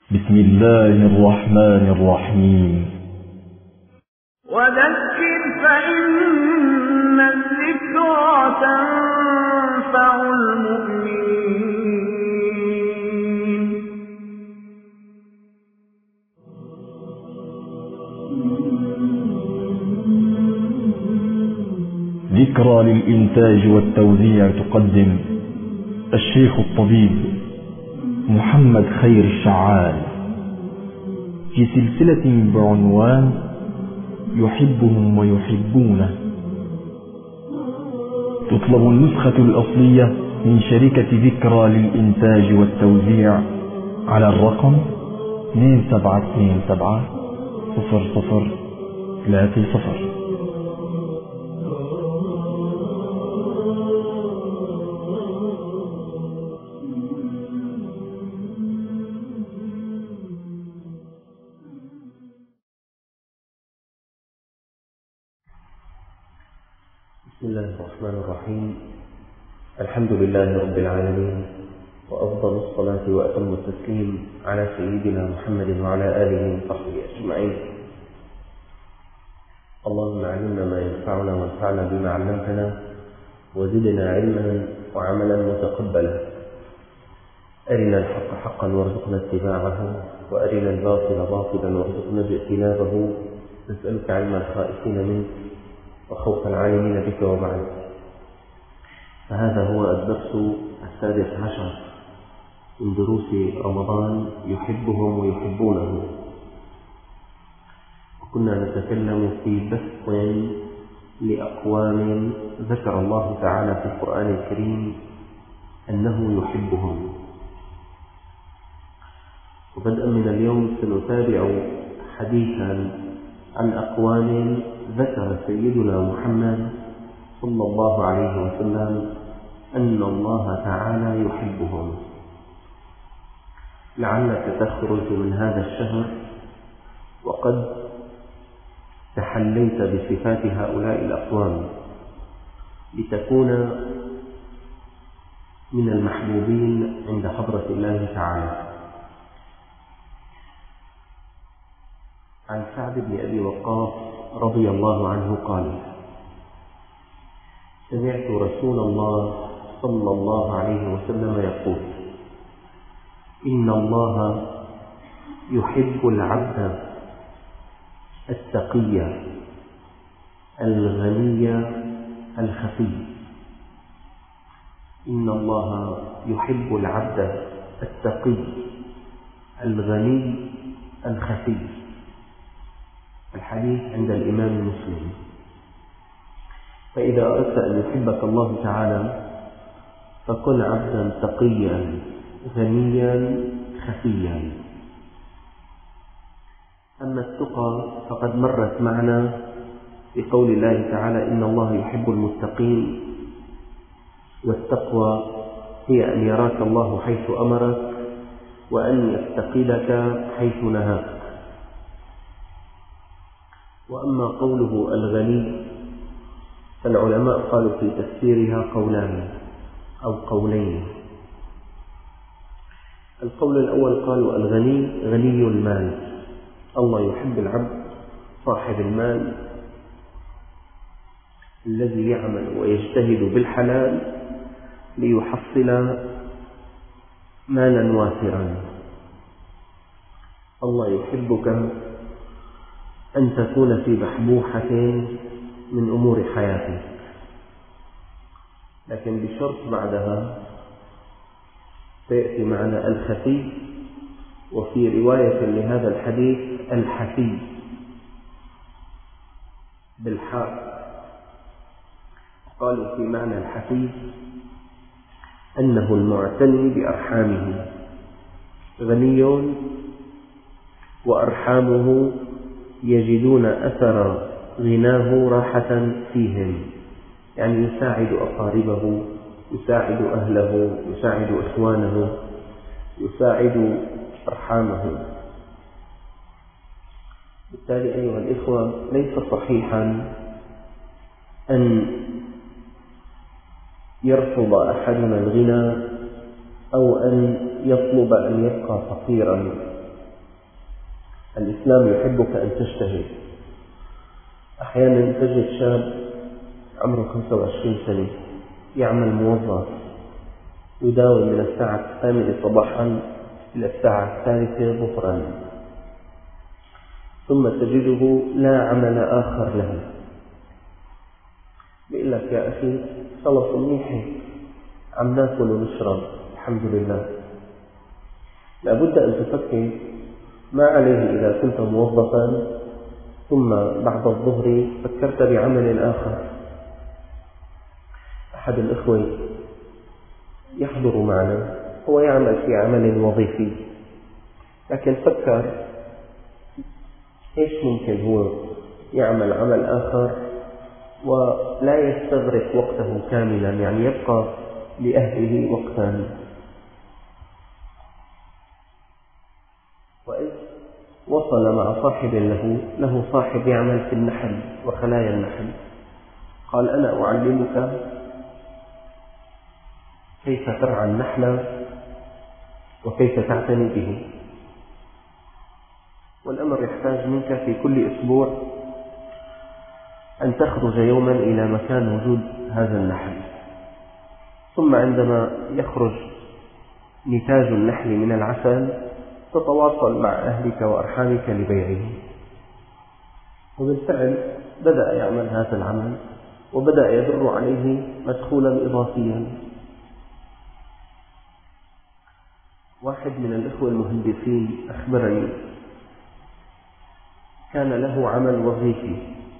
بسم الله الرحمن الرحيم. وذكر فإن الذكرى تنفع المؤمنين. ذكرى للإنتاج والتوزيع تقدم الشيخ الطبيب محمد خير الشعال في سلسلة بعنوان يحبهم ويحبونه. تطلب النسخة الأصلية من شركة ذكرى للإنتاج والتوزيع على الرقم 27270030. بسم الله الرحمن الرحيم. الحمد لله رب العالمين، وأفضل الصلاة وأتم التسليم على سيدنا محمد وعلى آله وصحبه أجمعين. اللهم علمنا ما ينفعنا وانفعنا بما علمتنا، وزدنا علما وعملا متقبلا. أرنا الحق حقا وارزقنا اتباعه، وأرنا الباطل باطلا وارزقنا اجتنابه. نسألك علم الخائفين منك وخوف العالمين بك. وبعد، فهذا هو الدرس 16 من دروس رمضان، يحبهم ويحبونه. وكنا نتكلم في بث لأقوام ذكر الله تعالى في القرآن الكريم أنه يحبهم. وبدءا من اليوم سنتابع حديثا عن أقوام ذكر سيدنا محمد صلى الله عليه وسلم أن الله تعالى يحبهم. لعلك تخرج من هذا الشهر وقد تحليت بصفات هؤلاء الأقوام لتكون من المحبوبين عند حضرة الله تعالى. عن سعد بن أبي وقاص رضي الله عنه قال: سمعت رسول الله صلى الله عليه وسلم يقول: إن الله يحب العبد التقي الغني الخفي. إن الله يحب العبد التقي الغني الخفي. الحديث عند الإمام مسلم. فإذا أردت أن يحبك الله تعالى فكن عبدا تقيا غنيا خفيا. أما التقى فقد مرت معنا في قول الله تعالى: إن الله يحب المتقين. والتقوى هي أن يراك الله حيث أمرك وأن يفتقدك حيث نهاك. وأما قوله الغني فالعلماء قالوا في تفسيرها قولان أو قولين. القول الأول قالوا الغني غني المال. الله يحب العبد صاحب المال الذي يعمل ويجتهد بالحلال ليحصل مالا وافرا. الله يحبك أن تكون في بحبوحة من أمور حياتك، لكن بشرط بعدها سيأتي معنا الخفي، وفي رواية لهذا الحديث الحفي بالحاء. قالوا في معنى الحفي أنه المعتني بأرحامه، غني وأرحامه يجدون أثر غناه راحة فيهم، يعني يساعد أقاربه، يساعد أهله، يساعد إخوانه، يساعد أرحامه. بالتالي أيها الإخوة، ليس صحيحا أن يرفض أحدنا الغنى أو أن يطلب أن يبقى فقيرا الإسلام يحبك أن تجتهد. أحيانا تجد شاب عمره 25 سنة يعمل موظف، يداوم من الساعة 8 صباحا إلى الساعة 3 ظهرا، ثم تجده لا عمل آخر له. بيقول لك يا أخي خلص منيحة، عم ناكل ونشرب الحمد لله. لابد أن تفكر ما عليه إذا كنت موظفا ثم بعد الظهر فكرت بعمل آخر. أحد الإخوة يحضر معنا، هو يعمل في عمل وظيفي، لكن فكر إيش ممكن هو يعمل عمل آخر ولا يستغرق وقته كاملا، يعني يبقى لأهله وقتا. وإذ وصل مع صاحب له صاحب يعمل في النحل وخلايا النحل، قال أنا أعلمك كيف ترعى النحل وكيف تعتني به، والأمر يحتاج منك في كل أسبوع أن تخرج يوما إلى مكان وجود هذا النحل، ثم عندما يخرج نتاج النحل من العسل تتواصل مع أهلك وأرحامك لبيعه. وبالفعل بدأ يعمل هذا العمل وبدأ يدر عليه مدخولا إضافيا. واحد من الإخوة المهندسين أخبرني كان له عمل وظيفي،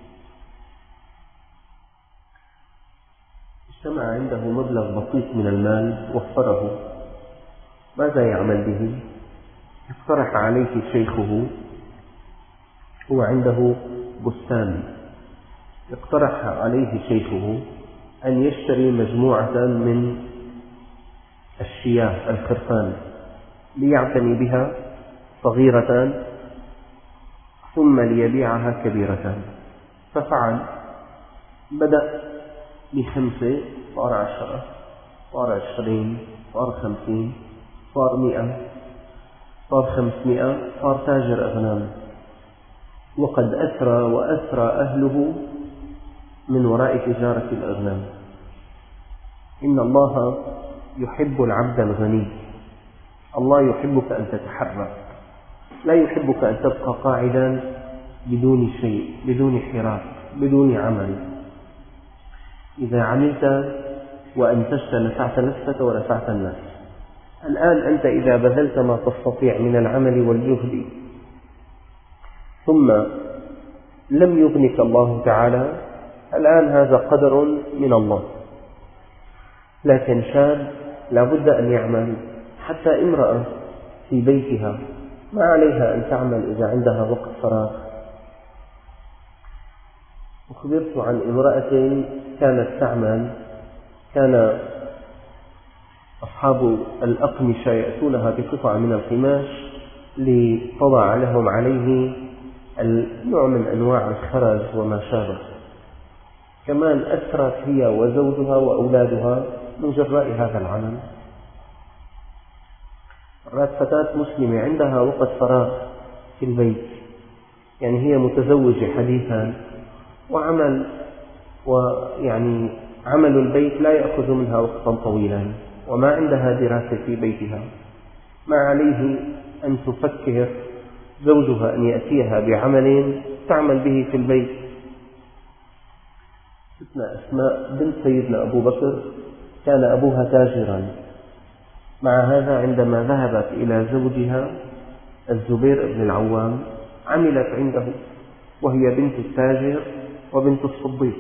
اجتمع عنده مبلغ بسيط من المال وفره. ماذا يعمل به؟ اقترح عليه شيخه، هو عنده بستان، اقترح عليه شيخه أن يشتري مجموعة من الشياه الخرفان ليعتني بها صغيرة ثم ليبيعها كبيرة. ففعل، بدأ ب5 صار 10 صار 20 صار 50 صار 100 صار 500 صار تاجر أغنام، وقد أسرى وأسرى أهله من وراء تجارة الأغنام. إن الله يحب العبد الغني، الله يحبك أن تتحرك، لا يحبك أن تبقى قاعدا بدون شيء، بدون حراك، بدون عمل. إذا عملت وأنتجت نفعت نفسك ونفعت الناس. الآن أنت إذا بذلت ما تستطيع من العمل والجهد ثم لم يغنك الله تعالى، الآن هذا قدر من الله. لكن شاب لابد أن يعمل، حتى امرأة في بيتها ما عليها أن تعمل إذا عندها وقت فراغ. أخبرت عن امرأة كانت تعمل، كان أصحاب الأقمشة يأتونها بقطع من القماش لتضع لهم عليه النوع من أنواع الخرز وما شابه. كمان أسرت هي وزوجها وأولادها من جراء هذا العمل. مرات فتاة مسلمة عندها وقت فراغ في البيت، يعني هي متزوجة حديثا وعمل، ويعني عمل البيت لا يأخذ منها وقتا طويلا، وما عندها دراسة في بيتها، ما عليه أن تفكر زوجها أن يأتيها بعمل تعمل به في البيت. ستنا أسماء بنت سيدنا أبو بكر كان أبوها تاجرا، مع هذا عندما ذهبت إلى زوجها الزبير بن العوام عملت عنده، وهي بنت التاجر وبنت الصديق.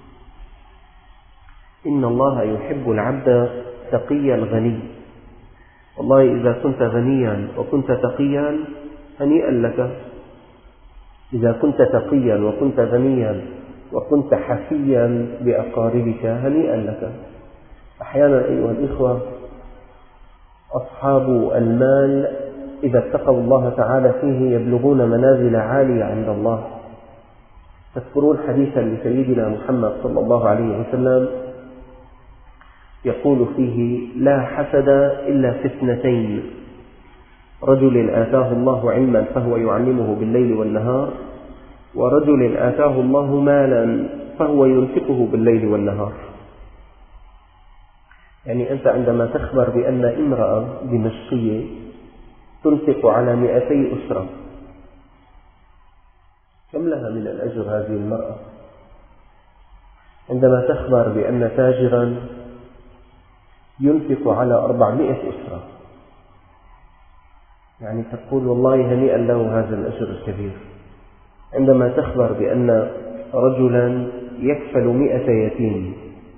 إن الله يحب العبد تقي الغني. والله إذا كنت غنيا وكنت تقيا هنيئا لك. إذا كنت تقيا وكنت غنيا وكنت حفيا بأقاربك هنيئا لك. أحيانا أيها الإخوة أصحاب المال إذا اتقوا الله تعالى فيه يبلغون منازل عالية عند الله. تذكرون حديثا لسيدنا محمد صلى الله عليه وسلم يقول فيه: لا حسد إلا في 2، رجل آتاه الله علما فهو يعلمه بالليل والنهار، ورجل آتاه الله مالا فهو ينفقه بالليل والنهار. يعني أنت عندما تخبر بأن امرأة دمشقية تنفق على 200 أسرة، كم لها من الأجر هذه المرأة؟ عندما تخبر بأن تاجرا ينفق على 400 أسرة، يعني تقول والله هنيئا له هذا الأجر الكبير. عندما تخبر بأن رجلا يكفل 100 يتيم،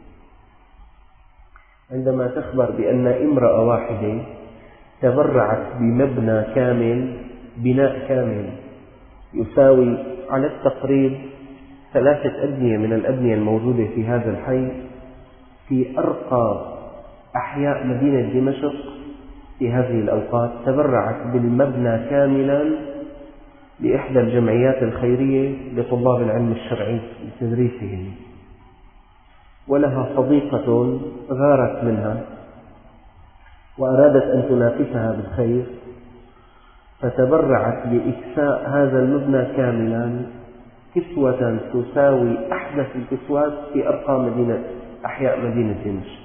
عندما تخبر بأن امرأة واحدة تبرعت بمبنى كامل، بناء كامل يساوي على التقريب 3 أبنية من الأبنية الموجودة في هذا الحي في أرقى أحياء مدينة دمشق في هذه الأوقات، تبرعت بالمبنى كاملا لإحدى الجمعيات الخيرية لطلاب العلم الشرعي لتدريسهم. ولها صديقة غارت منها وأرادت أن تنافسها بالخير، فتبرعت بإكساء هذا المبنى كاملا كسوة تساوي أحدث الكسوات في أرقى أحياء مدينة دمشق.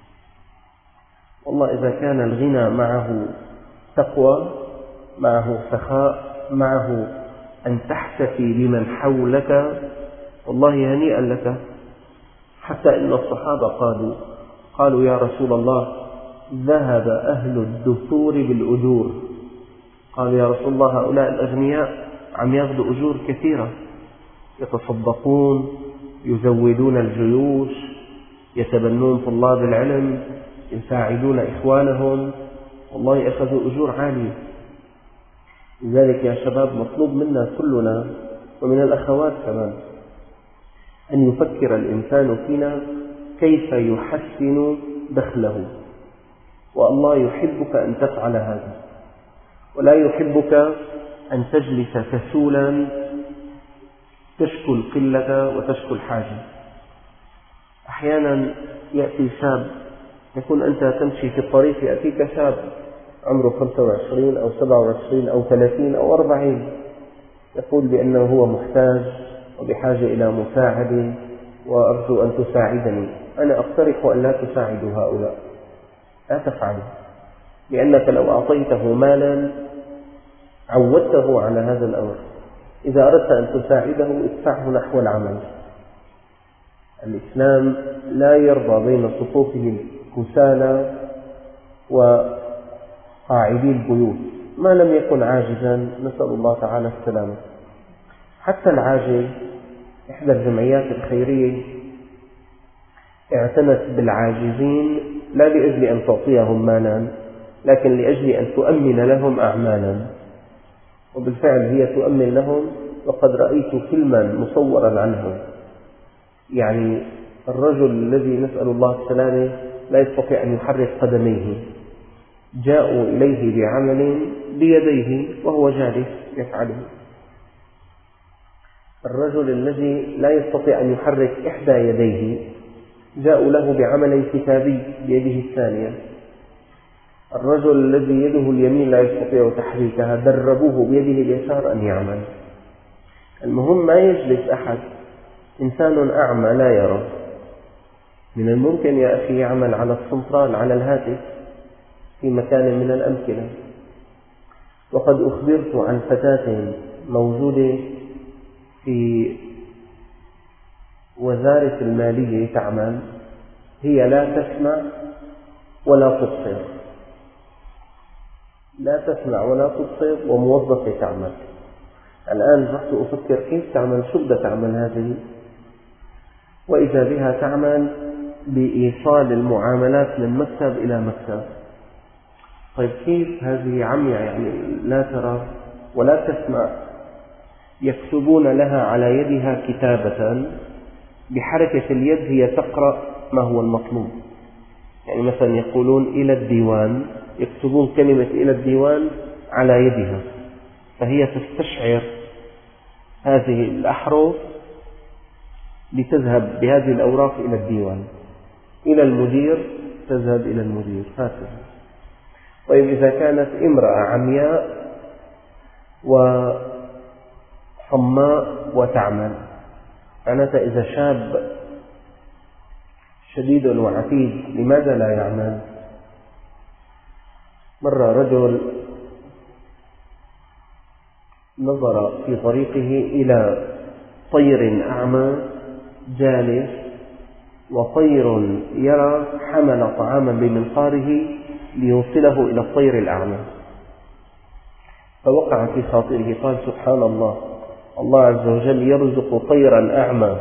والله إذا كان الغنى معه تقوى، معه سخاء، معه أن تحتفي بمن حولك، والله هنيئا لك. حتى إن الصحابة قالوا يا رسول الله ذهب أهل الدثور بالأجور. قالوا يا رسول الله هؤلاء الأغنياء عم ياخذوا أجور كثيرة، يتصدقون، يزودون الجيوش، يتبنون طلاب العلم، يساعدون إخوانهم، والله أخذوا أجور عالية. لذلك يا شباب مطلوب منا كلنا ومن الأخوات كمان أن يفكر الإنسان فينا كيف يحسن دخله. والله يحبك أن تفعل هذا، ولا يحبك أن تجلس كسولا تشكو القلة وتشكو الحاجة. أحيانا يأتي شاب، يكون أنت تمشي في الطريق يأتيك شاب عمره 25 أو 27 أو 30 أو 40، يقول بأنه هو محتاج وبحاجة إلى مساعدة وأرجو أن تساعدني. أنا أقترح أن لا تساعدوا هؤلاء، لا تفعلوا، لأنك لو أعطيته مالا عودته على هذا الأمر. إذا أردت أن تساعده ادفعه نحو العمل. الإسلام لا يرضى بين صفوفه الكسالى وقاعدي البيوت ما لم يكن عاجزا، نسأل الله تعالى السلامة. حتى العاجز، إحدى الجمعيات الخيرية اعتنت بالعاجزين لا لأجل أن تعطيهم مالا، لكن لأجل أن تؤمن لهم أعمالا، وبالفعل هي تؤمن لهم. وقد رأيت فيلما مصورا عنه، يعني الرجل الذي نسأل الله السلامة لا يستطيع أن يحرك قدميه، جاءوا إليه بعمل بيديه وهو جالس يفعله. الرجل الذي لا يستطيع أن يحرك إحدى يديه جاءوا له بعمل كتابي بيده الثانية. الرجل الذي يده اليمين لا يستطيع تحريكها دربوه بيده اليسار أن يعمل. المهم ما يجلس أحد، إنسان أعمى لا يرى، من الممكن يا أخي يعمل على السنترال على الهاتف في مكان من الأمكنة. وقد أخبرت عن فتاة موجودة في وزارة المالية تعمل، هي لا تسمع ولا تبصر، لا تسمع ولا تبصر وموظفة تعمل. الآن رحت أفكر كيف تعمل، شو بدها تعمل هذه؟ وإذا بها تعمل بإيصال المعاملات من مكتب إلى مكتب. طيب كيف هذه عمية، يعني لا ترى ولا تسمع؟ يكتبون لها على يدها كتابة بحركة اليد، هي تقرأ ما هو المطلوب. يعني مثلا يقولون إلى الديوان، يكتبون كلمة إلى الديوان على يدها، فهي تستشعر هذه الأحرف لتذهب بهذه الأوراق إلى الديوان، إلى المدير تذهب إلى المدير، هكذا. طيب إذا كانت امرأة عمياء وصماء وتعمل، معناتها إذا شاب شديد وعتيد لماذا لا يعمل؟ مرة رجل نظر في طريقه إلى طير أعمى جالس، وطير يرى حمل طعاما بمنقاره ليوصله إلى الطير الأعمى، فوقع في خاطره قال سبحان الله، الله عز وجل يرزق طيرا أعمى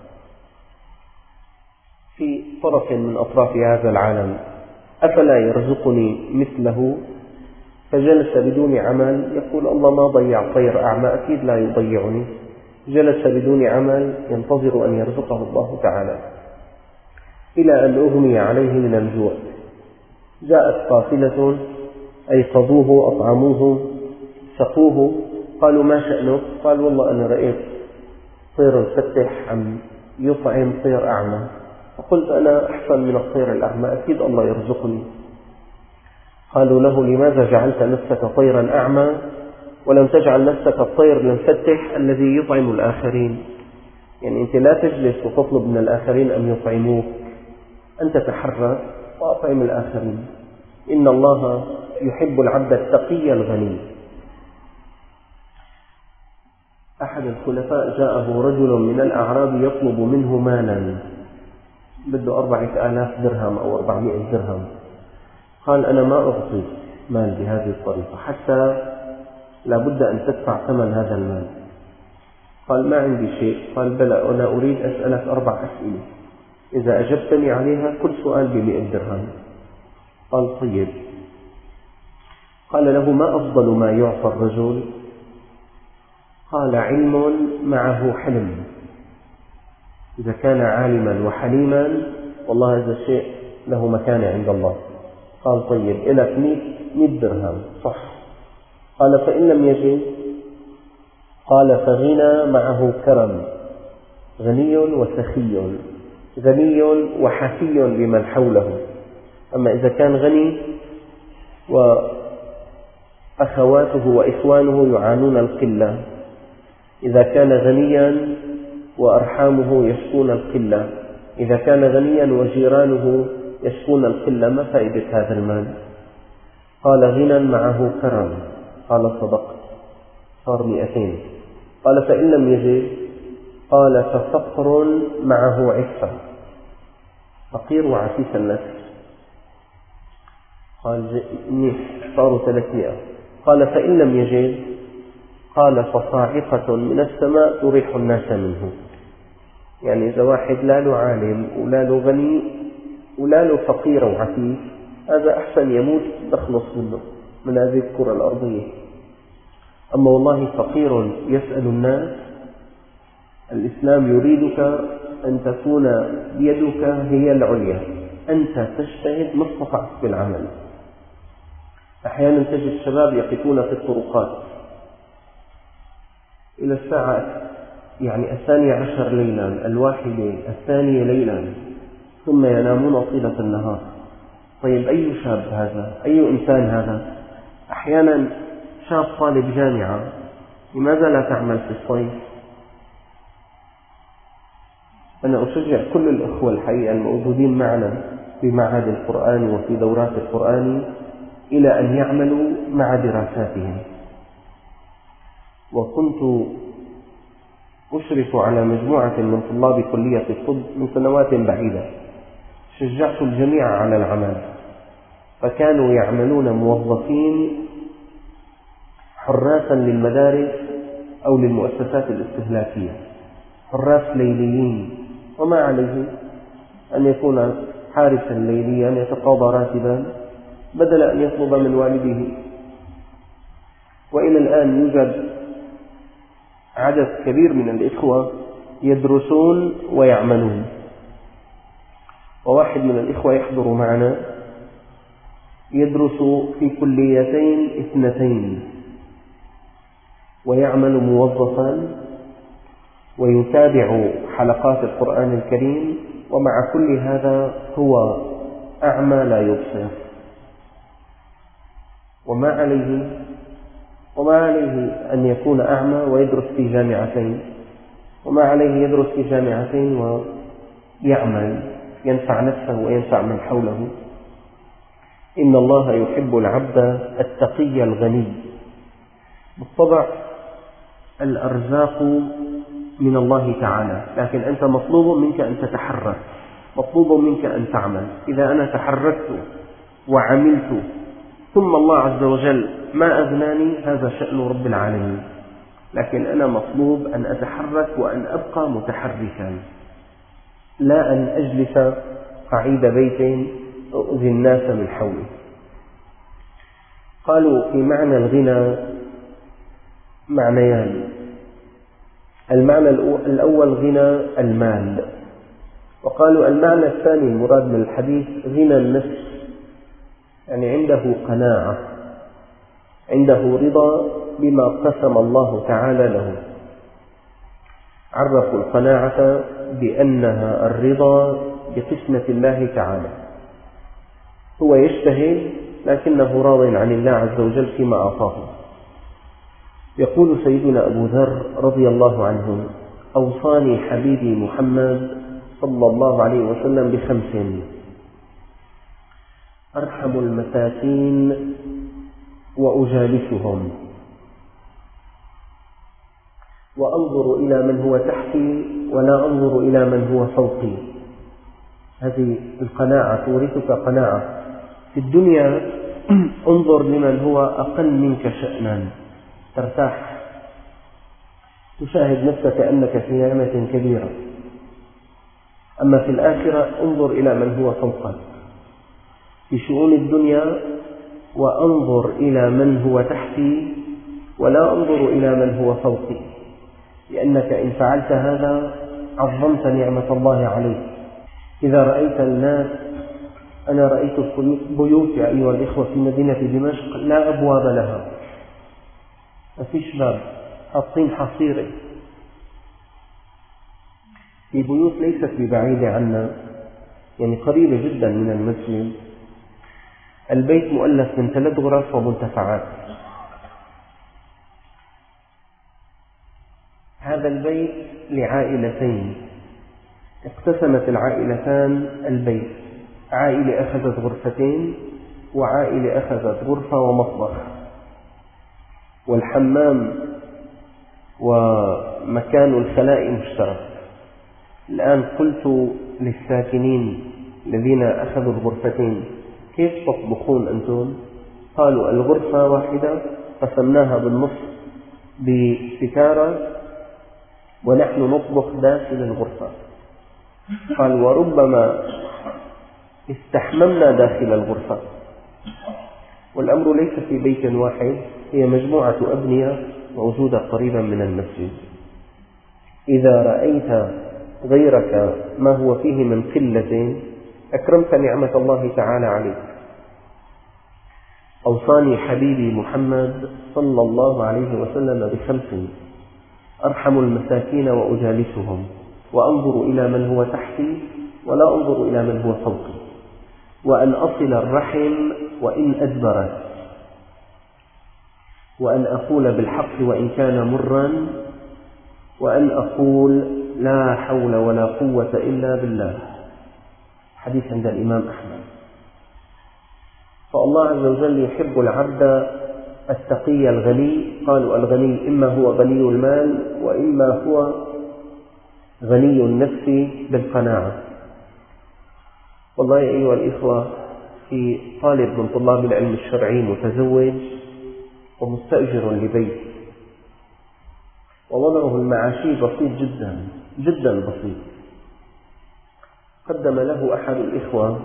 في طرف من أطراف هذا العالم، أفلا يرزقني مثله؟ فجلس بدون عمل يقول الله ما ضيع طير أعمى، أكيد لا يضيعني. جلس بدون عمل ينتظر أن يرزقه الله تعالى، إلى أن أغمي عليه من الجوع. جاءت قافلة أيقظوه أطعموه سقوه، قالوا ما شأنك؟ قال والله أنا رأيت طير الفتح عم يطعم طير أعمى، فقلت أنا أحسن من الطير الأعمى، أكيد الله يرزقني. قالوا له لماذا جعلت نفسك طيرا أعمى ولم تجعل نفسك الطير المفتح الذي يطعم الآخرين؟ يعني أنت لا تجلس وتطلب من الآخرين أن يطعموك، أنت تحرك وأطعم الآخرين. إن الله يحب العبد التقي الغني. أحد الخلفاء جاءه رجل من الأعراب يطلب منه مالا، بده 4000 درهم أو 400 درهم. قال أنا ما أعطي مال بهذه الطريقة حتى لابد أن تدفع ثمن هذا المال. قال ما عندي شيء. قال بلى، أنا أريد أسألك 4 أسئلة، إذا أجبتني عليها كل سؤال ب100 درهم. قال طيب. قال له ما أفضل ما يعطى الرجل؟ قال علم معه حلم. إذا كان عالما وحليما والله هذا الشيء له مكانة عند الله. قال طيب إلك 100 درهم صح. قال فإن لم يجد؟ قال فغنى معه كرم، غني وسخي، غني وحفي بمن حوله. أما إذا كان غني وأخواته وإخوانه يعانون القلة، إذا كان غنيا وأرحامه يشكون القلة، إذا كان غنيا وجيرانه يشكون القلة، ما فائدة هذا المال؟ قال غنى معه كرم. قال صدق، صار 200. قال فإن لم يجد؟ قال ففقر معه عفة، فقير وعفيف النفس. قال صاروا 300. قال فإن لم يجد؟ قال فصاعقة من السماء تريح الناس منه. يعني إذا واحد لا له عالم ولا له غني ولا له فقير وعفيف، هذا أحسن يموت نخلص منه من هذه الكرة الأرضية. أما والله فقير يسأل الناس، الإسلام يريدك أن تكون يدك هي العليا، أنت تجتهد ما استطعت بالعمل. أحيانا تجد الشباب يقفون في الطرقات إلى الساعة 12 ليلا، 1 2 ليلا، ثم ينامون طيلة النهار. طيب أي شاب هذا؟ أي إنسان هذا؟ أحيانا شاب طالب جامعة، لماذا لا تعمل في الصيف؟ أنا أشجع كل الأخوة الحقيقة الموجودين معنا في معهد القرآن وفي دورات القرآن إلى أن يعملوا مع دراساتهم. وكنت أشرف على مجموعة من طلاب كلية الطب من سنوات بعيدة، شجعت الجميع على العمل، فكانوا يعملون موظفين حراسا للمدارس أو للمؤسسات الاستهلاكية، حراس ليليين، وما عليه أن يكون حارسا ليليا يتقاضى راتبا بدل أن يطلب من والده. وإلى الآن يوجد عدد كبير من الإخوة يدرسون ويعملون. وواحد من الإخوة يحضر معنا يدرس في كليتين 2 ويعمل موظفا ويتابع حلقات القرآن الكريم، ومع كل هذا هو أعمى لا يبصر. وما عليه أن يكون أعمى ويدرس في جامعتين، وما عليه يدرس في جامعتين ويعمل ينفع نفسه وينفع من حوله. إن الله يحب العبد التقي الغني. بالطبع الأرزاق من الله تعالى، لكن أنت مطلوب منك أن تتحرك، مطلوب منك أن تعمل. إذا أنا تحركت وعملت ثم الله عز وجل ما أغناني، هذا شأن رب العالمين، لكن أنا مطلوب أن أتحرك وأن أبقى متحركا، لا أن أجلس قعيد بيت أؤذي الناس من حولي. قالوا في معنى الغنى معنيان. المعنى الأول غنى المال، وقالوا المعنى الثاني المراد من الحديث غنى النفس، يعني عنده قناعة، عنده رضا بما قسم الله تعالى له. عرفوا القناعة بأنها الرضا بقسمة الله تعالى، هو يجتهد لكنه راض عن الله عز وجل فيما أعطاه. يقول سيدنا أبو ذر رضي الله عنه: أوصاني حبيبي محمد صلى الله عليه وسلم ب5: أرحم المساكين وأجالسهم، وأنظر إلى من هو تحتي ولا أنظر إلى من هو فوقي. هذه القناعة تورثك قناعة في الدنيا. انظر لمن هو أقل منك شأنا ترتاح، تشاهد نفسك أنك في نعمة كبيرة. أما في الآخرة انظر إلى من هو فوقك في شؤون الدنيا، وأنظر إلى من هو تحتي ولا أنظر إلى من هو فوقي، لأنك إن فعلت هذا عظمت نعمة الله عليك. إذا رأيت الناس، أنا رأيت البيوت يا أيها الإخوة في مدينة دمشق لا أبواب لها، ما فيش باب، حاطين حصيرة. في بيوت ليست ببعيدة عنا، يعني قريبة جدا من المسجد، البيت مؤلف من 3 غرف ومنتفعات. هذا البيت لعائلتين، اقتسمت العائلتان البيت، عائلة أخذت 2 غرفة وعائلة أخذت 1 غرفة ومطبخ، والحمام ومكان الخلاء مشترك. الآن قلت للساكنين الذين أخذوا 2 غرفتين: كيف تطبخون أنتم؟ قالوا: الغرفة واحدة قسمناها بالنصف بستارة ونحن نطبخ داخل الغرفة. قال: وربما استحممنا داخل الغرفة. والأمر ليس في بيت واحد، هي مجموعة أبنية موجودة قريبا من المسجد. إذا رأيت غيرك ما هو فيه من قلة أكرمت نعمة الله تعالى عليك. أوصاني حبيبي محمد صلى الله عليه وسلم ب5: أرحم المساكين وأجالسهم، وأنظر إلى من هو تحتي ولا أنظر إلى من هو فوقي، وأن أصل الرحم وإن أدبرت، وأن أقول بالحق وإن كان مرا، وأن أقول لا حول ولا قوة إلا بالله. حديث عند الإمام أحمد. فالله عز وجل يحب العبد التقي الغني. قالوا الغني إما هو غني المال وإما هو غني النفس بالقناعة. والله أيها الإخوة، في طالب من طلاب العلم الشرعي متزوج ومستأجر لبيت، ووضعه المعاشي بسيط جدا جدا بسيط. قدم له أحد الإخوة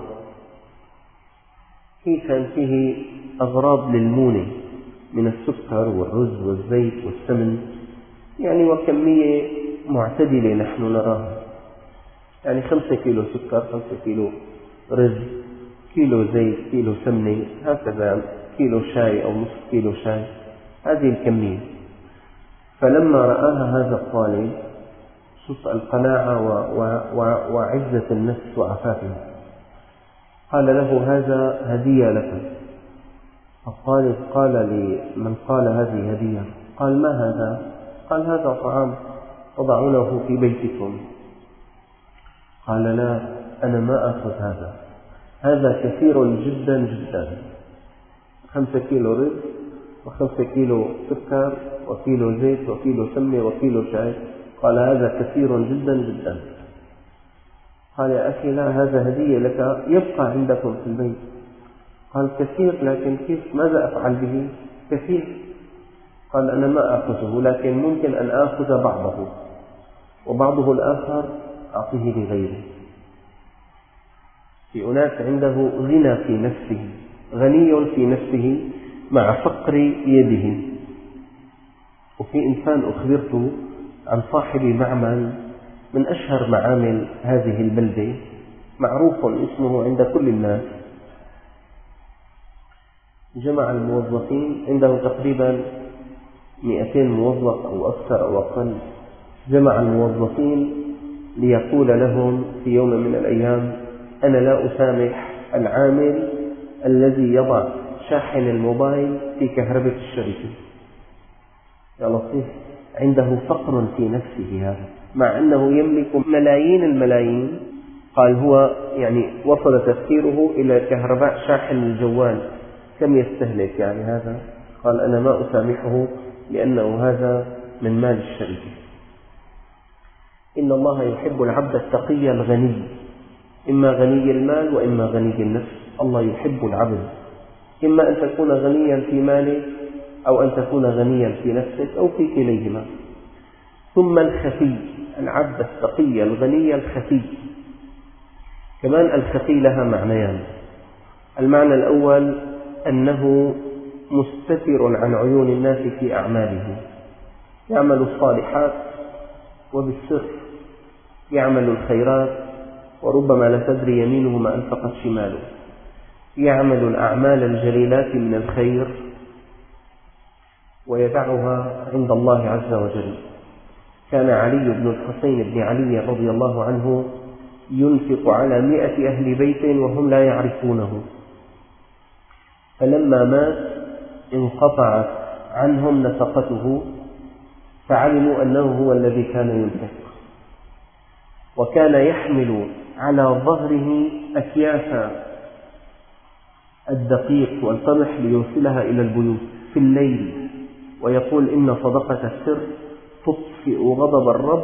كيسا فيه أغراض للمونة من السكر والرز والزيت والسمن، يعني وكمية معتدلة نحن نراها، يعني 5 كيلو سكر، 5 كيلو رز، كيلو زيت، كيلو سمنة، هكذا كيلو شاي أو نصف كيلو شاي، هذه الكمية. فلما رآها هذا الطالب، شوف القناعة وعزة النفس وعفافها، قال له: هذا هدية لك. فالطالب قال لمن قال هذه هدية، قال ما هذا؟ قال هذا طعام تضعونه في بيتكم. قال لا، أنا ما أخذ هذا كثير جدا جدا، 5 كيلو رز و5 كيلو سكر وكيلو زيت وكيلو سمنة وكيلو شاي. قال هذا كثير جدا جدا. قال يا أخي لا، هذا هدية لك يبقى عندكم في البيت. قال كثير، لكن كيف، ماذا أفعل به؟ كثير. قال أنا ما أخذه، لكن ممكن أن أخذ بعضه وبعضه الآخر أعطيه لغيره. في أناس عنده غنى في نفسه، غني في نفسه مع فقر يده. وفي إنسان أخبرته عن صاحب معمل من أشهر معامل هذه البلدة، معروف اسمه عند كل الناس. جمع الموظفين، عنده تقريبا 200 موظف أو أكثر أو أقل. جمع الموظفين ليقول لهم في يوم من الأيام: أنا لا أسامح العامل الذي يضع شاحن الموبايل في كهرباء الشركة. يا لطيف، عنده فقر في نفسه هذا، مع أنه يملك ملايين الملايين. قال هو يعني وصل تفكيره إلى كهرباء شاحن الجوال كم يستهلك يعني هذا. قال أنا ما أسامحه لأنه هذا من مال الشركة. إن الله يحب العبد التقي الغني، إما غني المال وإما غني النفس. الله يحب العبد، إما أن تكون غنيا في مالك أو أن تكون غنيا في نفسك أو في كليهما. ثم الخفي، العبد التقي الغني الخفي. كمان الخفي لها معنيان. المعنى الأول أنه مستتر عن عيون الناس في أعماله، يعمل الصالحات وبالسر، يعمل الخيرات وربما لا تدري يمينه ما أنفقت شماله، يعمل الأعمال الجليلات من الخير ويدعها عند الله عز وجل. كان علي بن الحسين بن علي رضي الله عنه ينفق على 100 أهل بيت وهم لا يعرفونه، فلما مات انقطعت عنهم نفقته، فعلموا أنه هو الذي كان ينفق. وكان يحمل على ظهره أكياس الدقيق والقمح ليوصلها إلى البيوت في الليل، ويقول إن صدقة السر تطفئ غضب الرب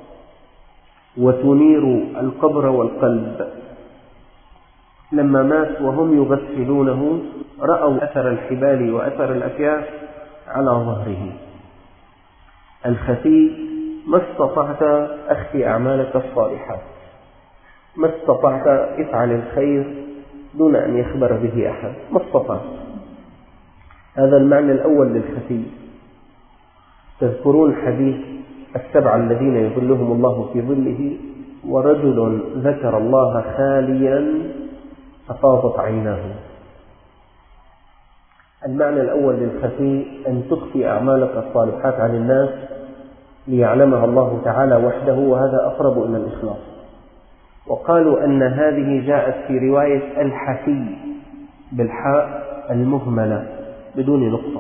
وتنير القبر والقلب. لما مات وهم يغسلونه رأوا أثر الحبال وأثر الأكياس على ظهره. الخفي: ما استطعت أخفي أعمالك الصالحات، ما استطعت افعل الخير دون أن يخبر به أحد، ما استطعت. هذا المعنى الأول للخفي. تذكرون حديث 7 الذين يظلهم الله في ظله: ورجل ذكر الله خاليا ففاضت عيناه. المعنى الأول للخفي أن تخفي أعمالك الصالحات عن الناس ليعلمها الله تعالى وحده، وهذا أقرب إلى الإخلاص. وقالوا أن هذه جاءت في رواية الحفي بالحاء المهملة بدون نقطة،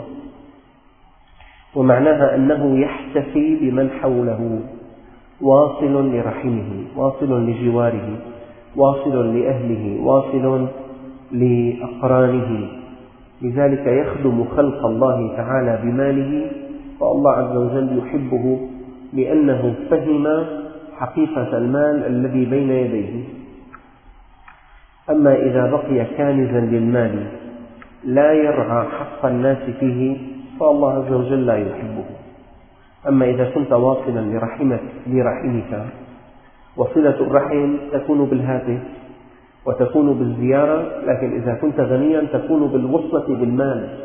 ومعناها أنه يحتفي بمن حوله، واصل لرحمه، واصل لجواره، واصل لأهله، واصل لأقرانه. لذلك يخدم خلق الله تعالى بماله، فالله عز وجل يحبه لأنه فهم حقيقة المال الذي بين يديه. أما إذا بقي كانزا للمال لا يرعى حق الناس فيه فالله عز وجل لا يحبه. أما إذا كنت واصلا لرحمك، وصلة الرحم تكون بالهاتف وتكون بالزيارة، لكن إذا كنت غنيا تكون بالوصلة بالمال.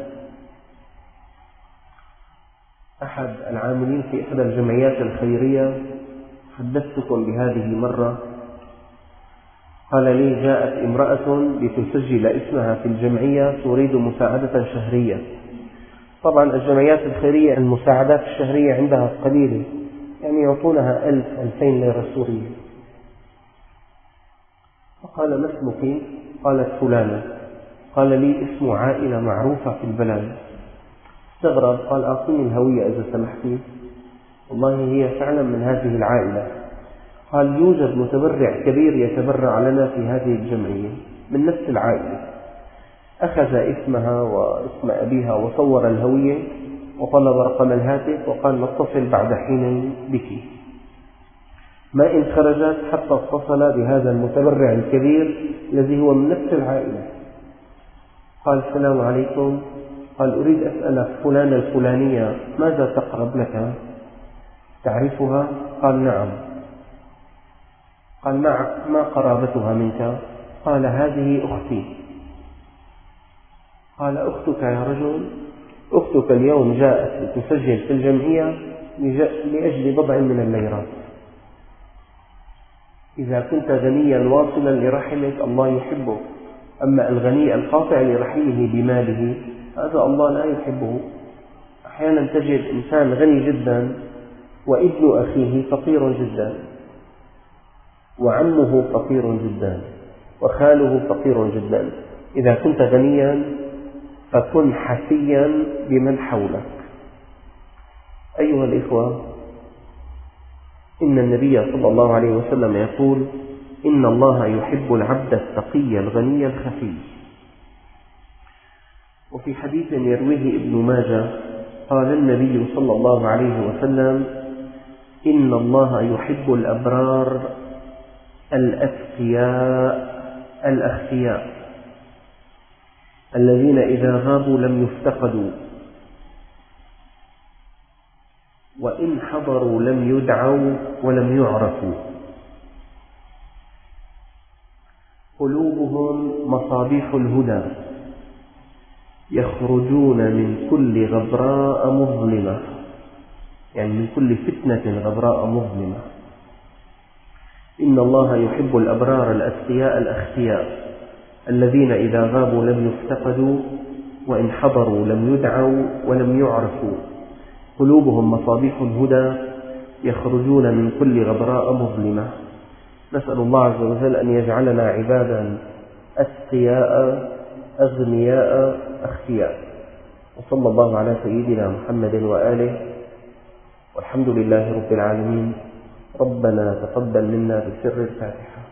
أحد العاملين في إحدى الجمعيات الخيرية، حدثتكم بهذه مرة، قال لي: جاءت امرأة لتسجل اسمها في الجمعية تريد مساعدة شهرية. طبعا الجمعيات الخيرية المساعدات الشهرية عندها قليلة، يعني يعطونها 1000-2000 ليرة سورية. فقال: ما اسمك؟ قالت: فلانة. قال لي اسم عائلة معروفة في البلد. استغرب، قال أعطيني الهوية إذا سمحتي. والله هي فعلا من هذه العائلة. قال يوجد متبرع كبير يتبرع لنا في هذه الجمعية من نفس العائلة. أخذ اسمها واسم أبيها وصور الهوية وطلب رقم الهاتف وقال نتصل بعد حين بك. ما إن خرجت حتى اتصل بهذا المتبرع الكبير الذي هو من نفس العائلة. قال السلام عليكم. قال أريد أسألك فلانة الفلانية ماذا تقرب لك؟ تعرفها؟ قال نعم. قال ما قرابتها منك؟ قال هذه أختي. قال أختك يا رجل؟ أختك اليوم جاءت لتسجل في الجمعية لأجل بضع من الليرات. إذا كنت غنيا واصلا لرحمك الله يحبك، أما الغني القاطع لرحمه بماله هذا الله لا يحبه. أحيانا تجد إنسان غني جدا وابن أخيه فقير جدا، وعمه فقير جدا، وخاله فقير جدا. إذا كنت غنيا فكن حسيا بمن حولك. أيها الإخوة، إن النبي صلى الله عليه وسلم يقول إن الله يحب العبد التقي الغني الخفي. وفي حديث يرويه ابن ماجه قال النبي صلى الله عليه وسلم إن الله يحب الأبرار الأخفياء الذين إذا غابوا لم يفتقدوا، وإن حضروا لم يدعوا ولم يعرفوا، قلوبهم مصابيح الهدى، يخرجون من كل غبراء مظلمة، يعني من كل فتنة غبراء مظلمة. إن الله يحب الأبرار الأتقياء الأخفياء الذين إذا غابوا لم يفتقدوا، وإن حضروا لم يدعوا ولم يعرفوا، قلوبهم مصابيح الهدى، يخرجون من كل غبراء مظلمة. نسأل الله عز وجل أن يجعلنا عبادا أتقياء أغنياء أخفياء. وصلى الله على سيدنا محمد وآله، والحمد لله رب العالمين. ربنا تقبل منا بسر الفاتحة.